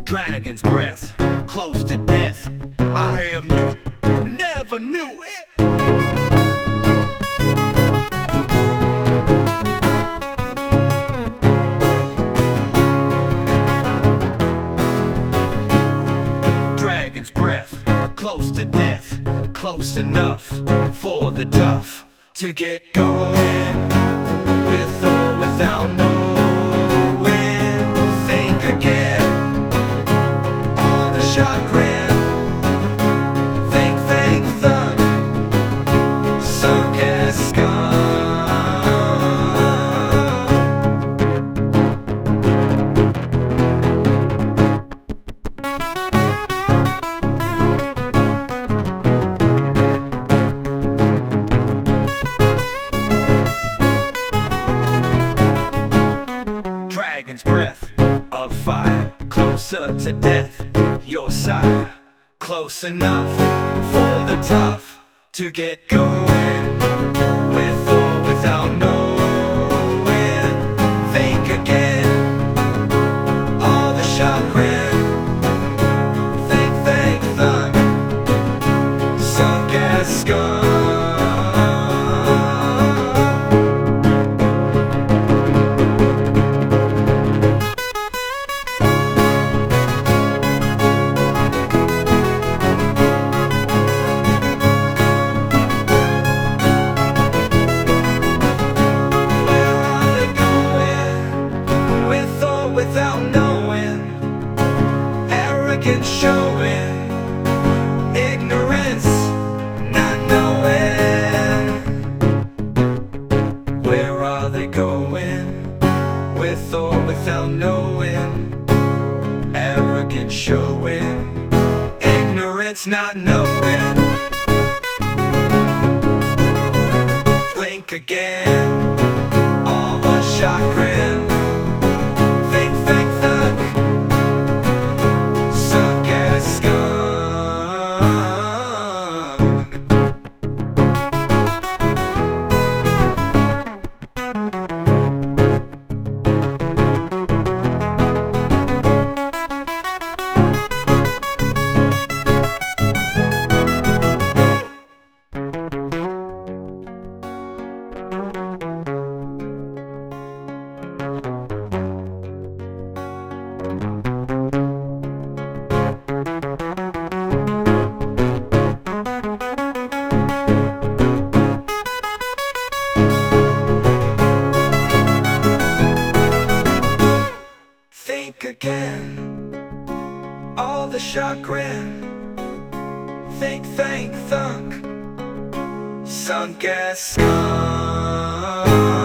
Dragon's breath, close to death. I am new, never knew it. Dragon's breath, close to death, close enough for the tough to get going, with or without knowing. Think again on the chagrin. Think, think, thug, sunk as scum. Dragon's breath of fire, closer to death, your side, close enough for the tough to get going, with or without knowing. Think again, all the chagrin. Think, think, thug, sunk as scum. Without knowing, arrogance showing, ignorance not knowing. Where are they going? With or without knowing, arrogance showing, ignorance not knowing. Think again, all the chagrin. Think again, all the chagrin. Think, think, thunk, sunk as scum.